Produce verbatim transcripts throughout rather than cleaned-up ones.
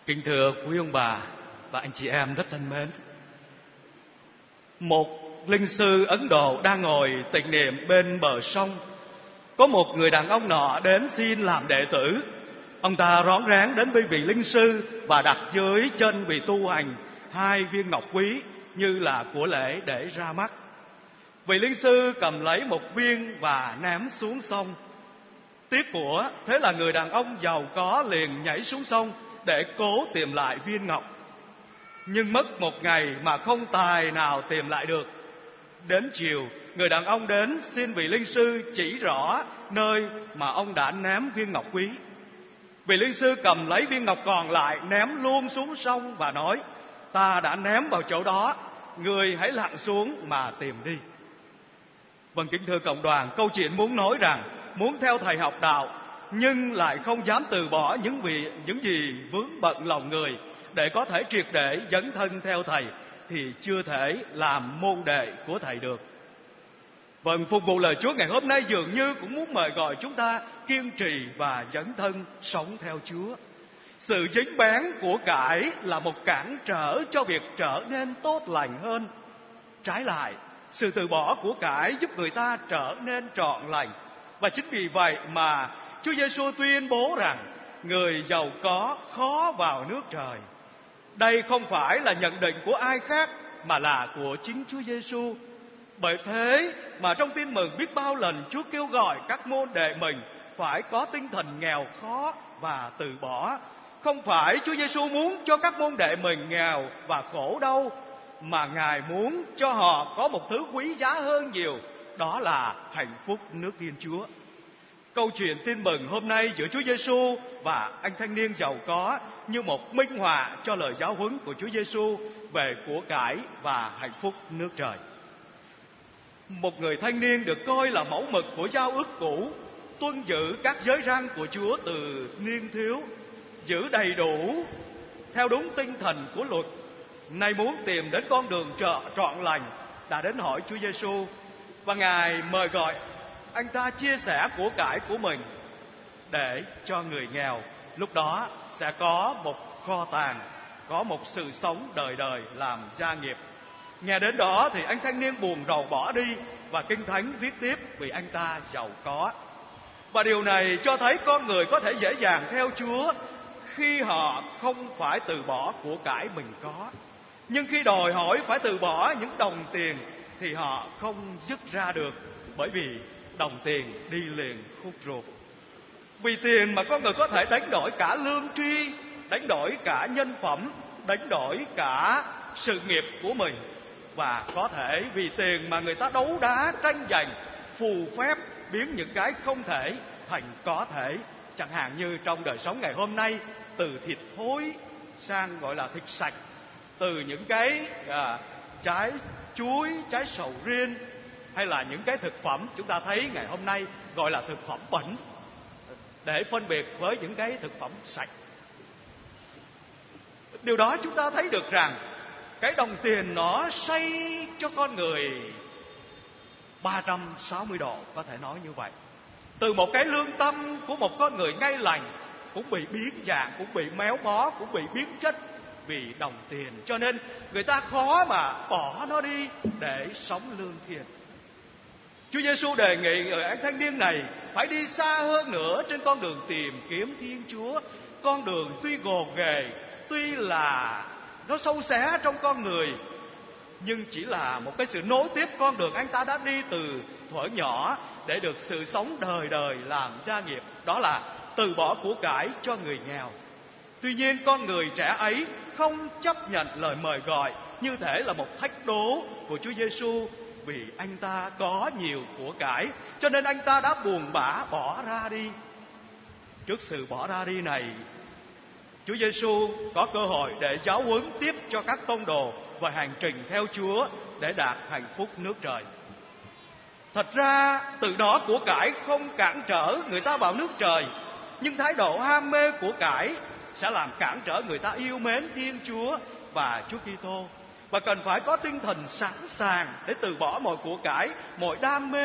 Kính thưa quý ông bà và anh chị em rất thân mến, một linh sư Ấn Độ đang ngồi tịnh niệm bên bờ sông. Có một người đàn ông nọ đến xin làm đệ tử. Ông ta rón rén đến với vị linh sư và đặt dưới chân vị tu hành hai viên ngọc quý như là của lễ để ra mắt. Vị linh sư cầm lấy một viên và ném xuống sông. Tiếc của, thế là người đàn ông giàu có liền nhảy xuống sông để cố tìm lại viên ngọc. Nhưng mất một ngày mà không tài nào tìm lại được. Đến chiều, người đàn ông đến xin vị linh sư chỉ rõ nơi mà ông đã ném viên ngọc quý. Vị linh sư cầm lấy viên ngọc còn lại ném luôn xuống sông và nói: "Ta đã ném vào chỗ đó, người hãy lặn xuống mà tìm đi." Vâng, kính thưa cộng đoàn, câu chuyện muốn nói rằng muốn theo thầy học đạo nhưng lại không dám từ bỏ những vị những gì vướng bận lòng người để có thể triệt để dấn thân theo thầy thì chưa thể làm môn đệ của thầy được. Vâng, phục vụ lời Chúa ngày hôm nay dường như cũng muốn mời gọi chúng ta kiên trì và dấn thân sống theo Chúa. Sự dính bén của cải là một cản trở cho việc trở nên tốt lành hơn. Trái lại, sự từ bỏ của cải giúp người ta trở nên trọn lành. Và chính vì vậy mà Chúa Giêsu tuyên bố rằng người giàu có khó vào nước trời. Đây không phải là nhận định của ai khác mà là của chính Chúa Giêsu. Bởi thế mà trong Tin Mừng biết bao lần Chúa kêu gọi các môn đệ mình phải có tinh thần nghèo khó và từ bỏ. Không phải Chúa Giêsu muốn cho các môn đệ mình nghèo và khổ đâu, mà Ngài muốn cho họ có một thứ quý giá hơn nhiều, đó là hạnh phúc nước Thiên Chúa. Câu chuyện Tin Mừng hôm nay giữa Chúa Giêsu và anh thanh niên giàu có như một minh họa cho lời giáo huấn của Chúa Giêsu về của cải và hạnh phúc nước trời. Một người thanh niên được coi là mẫu mực của giao ước cũ, tuân giữ các giới răn của Chúa từ niên thiếu, giữ đầy đủ theo đúng tinh thần của luật. Nay muốn tìm đến con đường trợ trọn lành, đã đến hỏi Chúa Giêsu và Ngài mời gọi anh ta chia sẻ của cải của mình để cho người nghèo lúc đó sẽ có một kho tàng, có một sự sống đời đời làm gia nghiệp. Nghe đến đó thì anh thanh niên buồn rầu bỏ đi, và Kinh Thánh viết tiếp vì anh ta giàu có. Và điều này cho thấy con người có thể dễ dàng theo Chúa khi họ không phải từ bỏ của cải mình có. Nhưng khi đòi hỏi phải từ bỏ những đồng tiền thì họ không dứt ra được, bởi vì đồng tiền đi liền khúc ruột. Vì tiền mà con người có thể đánh đổi cả lương tri, đánh đổi cả nhân phẩm, đánh đổi cả sự nghiệp của mình. Và có thể vì tiền mà người ta đấu đá, tranh giành, phù phép, biến những cái không thể thành có thể. Chẳng hạn như trong đời sống ngày hôm nay, từ thịt thối sang gọi là thịt sạch, từ những cái à, trái chuối, trái sầu riêng, hay là những cái thực phẩm chúng ta thấy ngày hôm nay gọi là thực phẩm bẩn, để phân biệt với những cái thực phẩm sạch. Điều đó chúng ta thấy được rằng cái đồng tiền nó xoay cho con người ba trăm sáu mươi độ, có thể nói như vậy. Từ một cái lương tâm của một con người ngay lành cũng bị biến dạng, cũng bị méo mó, cũng bị biến chất vì đồng tiền. Cho nên người ta khó mà bỏ nó đi để sống lương thiện. Chúa Giêsu đề nghị người anh thanh niên này phải đi xa hơn nữa trên con đường tìm kiếm Thiên Chúa. Con đường tuy gồ ghề, tuy là nó sâu xé trong con người, nhưng chỉ là một cái sự nối tiếp con đường anh ta đã đi từ thuở nhỏ để được sự sống đời đời làm gia nghiệp, đó là từ bỏ của cải cho người nghèo. Tuy nhiên con người trẻ ấy không chấp nhận lời mời gọi như thể là một thách đố của Chúa Giêsu, vì anh ta có nhiều của cải, cho nên anh ta đã buồn bã bỏ ra đi. Trước sự bỏ ra đi này, Chúa Giêsu có cơ hội để giáo huấn tiếp cho các tông đồ về hành trình theo Chúa để đạt hạnh phúc nước trời. Thật ra từ đó của cải không cản trở người ta vào nước trời, nhưng thái độ ham mê của cải sẽ làm cản trở người ta yêu mến Thiên Chúa và Chúa Kitô. Và cần phải có tinh thần sẵn sàng để từ bỏ mọi của cải, mọi đam mê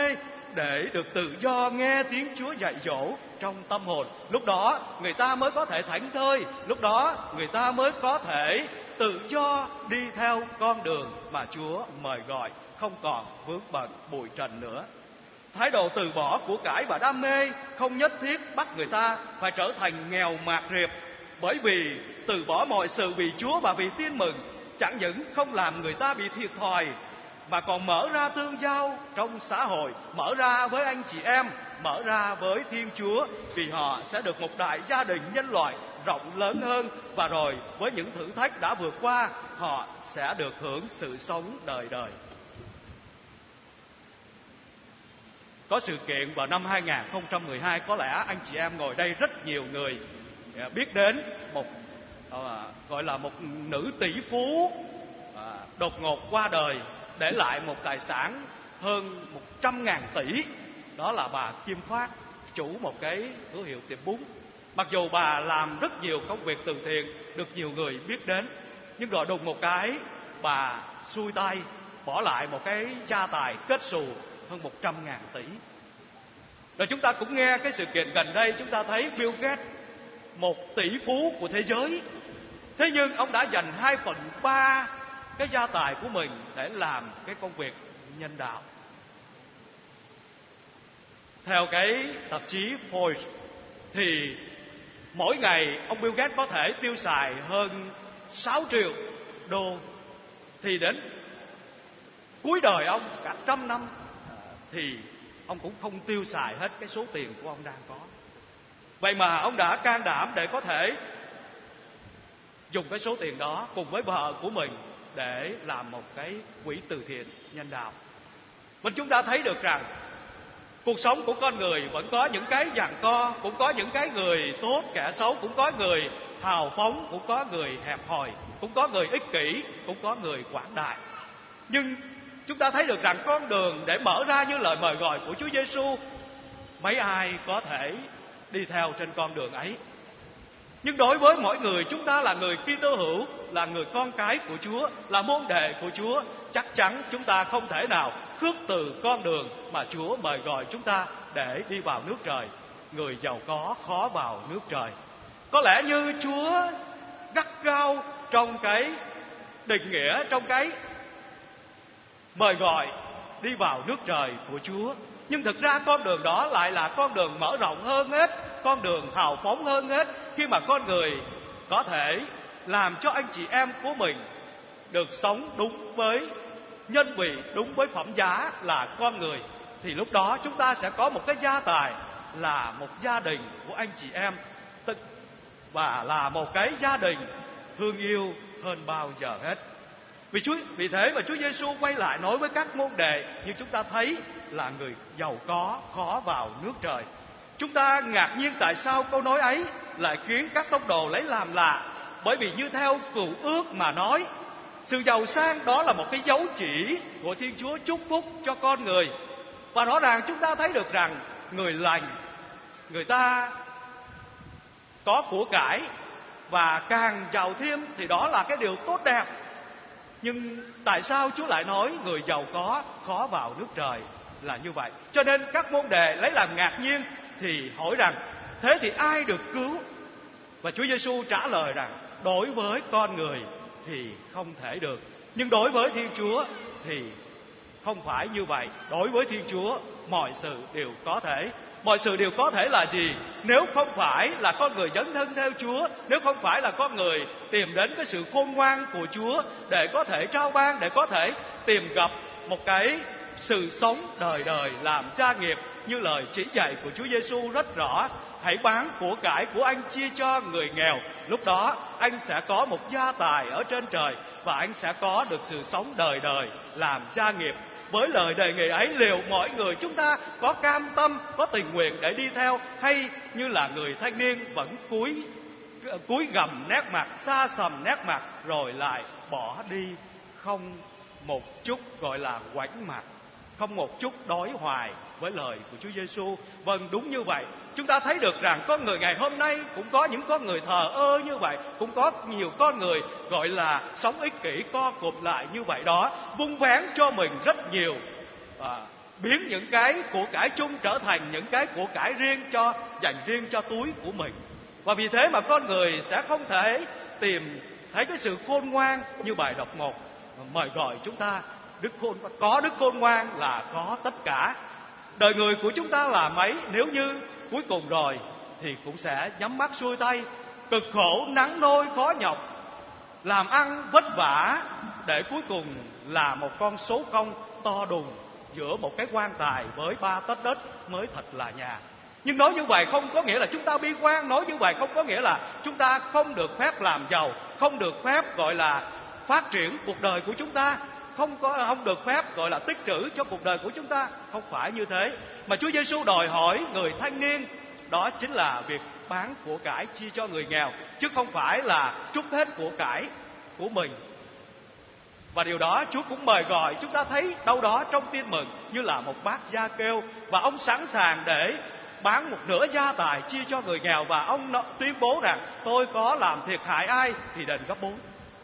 để được tự do nghe tiếng Chúa dạy dỗ trong tâm hồn. Lúc đó người ta mới có thể thảnh thơi, lúc đó người ta mới có thể tự do đi theo con đường mà Chúa mời gọi, không còn vướng bận bụi trần nữa. Thái độ từ bỏ của cải và đam mê không nhất thiết bắt người ta phải trở thành nghèo mạt riệp, bởi vì từ bỏ mọi sự vì Chúa và vì tin mừng chẳng những không làm người ta bị thiệt thòi, mà còn mở ra tương giao trong xã hội, mở ra với anh chị em, mở ra với Thiên Chúa, vì họ sẽ được một đại gia đình nhân loại rộng lớn hơn, và rồi với những thử thách đã vượt qua, họ sẽ được hưởng sự sống đời đời. Có sự kiện vào năm hai không một hai, có lẽ anh chị em ngồi đây rất nhiều người biết đến một à, gọi là một nữ tỷ phú à, đột ngột qua đời, để lại một tài sản hơn một trăm ngàn tỷ. Đó là bà Kim Phát, chủ một cái cửa hiệu tiệm bún. Mặc dù bà làm rất nhiều công việc từ thiện, được nhiều người biết đến, nhưng rồi đùng một cái bà xuôi tay, bỏ lại một cái gia tài kết xù hơn một trăm ngàn tỷ. Rồi chúng ta cũng nghe cái sự kiện gần đây, chúng ta thấy Bill Gates, một tỷ phú của thế giới, thế nhưng ông đã dành hai phần ba cái gia tài của mình để làm cái công việc nhân đạo. Theo cái tạp chí Forbes thì mỗi ngày ông Bill Gates có thể tiêu xài hơn sáu triệu đô, thì đến cuối đời ông cả trăm năm thì ông cũng không tiêu xài hết cái số tiền của ông đang có. Vậy mà ông đã can đảm để có thể dùng cái số tiền đó cùng với vợ của mình để làm một cái quỹ từ thiện nhân đạo. Và chúng ta thấy được rằng cuộc sống của con người vẫn có những cái giằng co, cũng có những cái người tốt kẻ xấu, cũng có người hào phóng, cũng có người hẹp hòi, cũng có người ích kỷ, cũng có người quảng đại. Nhưng chúng ta thấy được rằng con đường để mở ra như lời mời gọi của Chúa Giêsu, mấy ai có thể đi theo trên con đường ấy. Nhưng đối với mỗi người, chúng ta là người Kitô hữu, là người con cái của Chúa, là môn đệ của Chúa, chắc chắn chúng ta không thể nào khước từ con đường mà Chúa mời gọi chúng ta để đi vào nước trời. Người giàu có khó vào nước trời. Có lẽ như Chúa gắt gao trong cái định nghĩa, trong cái mời gọi đi vào nước trời của Chúa, nhưng thực ra con đường đó lại là con đường mở rộng hơn hết, con đường hào phóng hơn hết, khi mà con người có thể làm cho anh chị em của mình được sống đúng với nhân vị, đúng với phẩm giá là con người, thì lúc đó chúng ta sẽ có một cái gia tài là một gia đình của anh chị em, và là một cái gia đình thương yêu hơn bao giờ hết. Vì Chúa, vì thế mà Chúa Giêsu quay lại nói với các môn đệ, như chúng ta thấy là người giàu có khó vào nước trời. Chúng ta ngạc nhiên tại sao câu nói ấy lại khiến các tông đồ lấy làm lạ, bởi vì như theo Cựu Ước mà nói, sự giàu sang đó là một cái dấu chỉ của Thiên Chúa chúc phúc cho con người. Và rõ ràng chúng ta thấy được rằng người lành, người ta có của cải và càng giàu thêm thì đó là cái điều tốt đẹp. Nhưng tại sao Chúa lại nói người giàu có khó vào nước trời là như vậy? Cho nên các môn đệ lấy làm ngạc nhiên, thì hỏi rằng thế thì ai được cứu? Và Chúa Giêsu trả lời rằng đối với con người thì không thể được, nhưng đối với Thiên Chúa thì không phải như vậy. Đối với Thiên Chúa mọi sự đều có thể. Mọi sự đều có thể là gì? Nếu không phải là con người dấn thân theo Chúa, nếu không phải là con người tìm đến cái sự khôn ngoan của Chúa để có thể trao ban, để có thể tìm gặp một cái sự sống đời đời làm gia nghiệp, như lời chỉ dạy của Chúa Giêsu rất rõ: hãy bán của cải của anh chia cho người nghèo, lúc đó anh sẽ có một gia tài ở trên trời và anh sẽ có được sự sống đời đời làm gia nghiệp. Với lời đề nghị ấy, liệu mọi người chúng ta có cam tâm, có tình nguyện để đi theo, hay như là người thanh niên vẫn cúi cúi gằm nét mặt, xa sầm nét mặt rồi lại bỏ đi, không một chút gọi là ngoảnh mặt, không một chút đối hoài với lời của Chúa Giêsu? Vâng, đúng như vậy. Chúng ta thấy được rằng con người ngày hôm nay cũng có những con người thờ ơ như vậy, cũng có nhiều con người gọi là sống ích kỷ, co cụm lại như vậy đó, vung vén cho mình rất nhiều à, biến những cái của cải chung trở thành những cái của cải riêng cho dành riêng cho túi của mình. Và vì thế mà con người sẽ không thể tìm thấy cái sự khôn ngoan như bài đọc một mời gọi chúng ta. Đức khôn có đức khôn ngoan là có tất cả. Đời người của chúng ta là mấy nếu như cuối cùng rồi thì cũng sẽ nhắm mắt xuôi tay, cực khổ nắng nôi khó nhọc, làm ăn vất vả để cuối cùng là một con số không to đùng giữa một cái quan tài với ba tấc đất mới thật là nhà. Nhưng nói như vậy không có nghĩa là chúng ta bi quan, nói như vậy không có nghĩa là chúng ta không được phép làm giàu, không được phép gọi là phát triển cuộc đời của chúng ta, không có không được phép gọi là tích trữ cho cuộc đời của chúng ta. Không phải như thế, mà Chúa Giêsu đòi hỏi người thanh niên đó chính là việc bán của cải chia cho người nghèo, chứ không phải là trút hết của cải của mình. Và điều đó Chúa cũng mời gọi chúng ta thấy đâu đó trong Tin Mừng như là một bác gia kêu, và ông sẵn sàng để bán một nửa gia tài chia cho người nghèo, và ông tuyên bố rằng tôi có làm thiệt hại ai thì đền gấp bốn.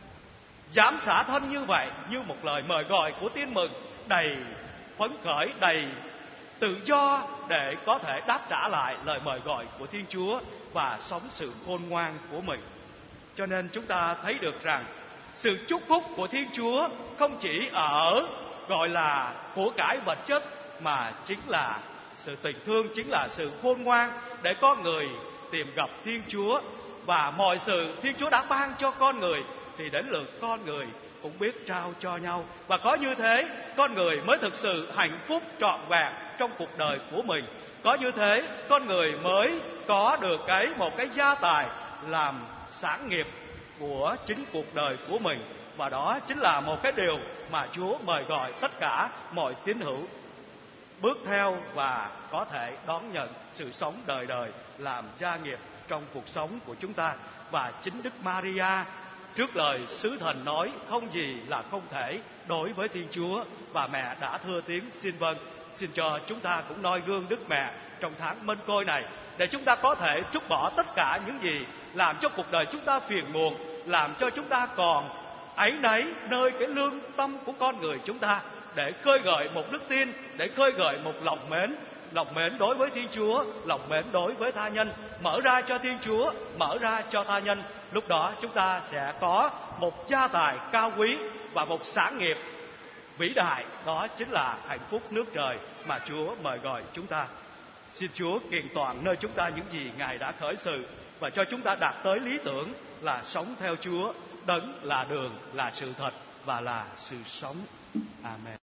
Dám xả thân như vậy, như một lời mời gọi của Tin Mừng đầy phấn khởi, đầy tự do để có thể đáp trả lại lời mời gọi của Thiên Chúa và sống sự khôn ngoan của mình. Cho nên chúng ta thấy được rằng sự chúc phúc của Thiên Chúa không chỉ ở gọi là của cải vật chất, mà chính là sự tình thương, chính là sự khôn ngoan để con người tìm gặp Thiên Chúa. Và mọi sự Thiên Chúa đã ban cho con người thì đến lượt con người cũng biết trao cho nhau. Và có như thế con người mới thực sự hạnh phúc trọn vẹn trong cuộc đời của mình. Có như thế con người mới có được cái một cái gia tài làm sản nghiệp của chính cuộc đời của mình. Và đó chính là một cái điều mà Chúa mời gọi tất cả mọi tín hữu bước theo và có thể đón nhận sự sống đời đời làm gia nghiệp trong cuộc sống của chúng ta. Và chính Đức Maria trước lời sứ thần nói không gì là không thể đối với Thiên Chúa, và mẹ đã thưa tiếng xin vâng. Xin cho chúng ta cũng noi gương Đức Mẹ trong tháng Mân Côi này, để chúng ta có thể trút bỏ tất cả những gì làm cho cuộc đời chúng ta phiền muộn, làm cho chúng ta còn áy náy nơi cái lương tâm của con người chúng ta, để khơi gợi một đức tin, để khơi gợi một lòng mến, lòng mến đối với Thiên Chúa, lòng mến đối với tha nhân, mở ra cho Thiên Chúa, mở ra cho tha nhân. Lúc đó chúng ta sẽ có một gia tài cao quý và một sản nghiệp vĩ đại, đó chính là hạnh phúc nước trời mà Chúa mời gọi chúng ta. Xin Chúa kiện toàn nơi chúng ta những gì Ngài đã khởi sự, và cho chúng ta đạt tới lý tưởng là sống theo Chúa, Đấng là đường, là sự thật và là sự sống. Amen.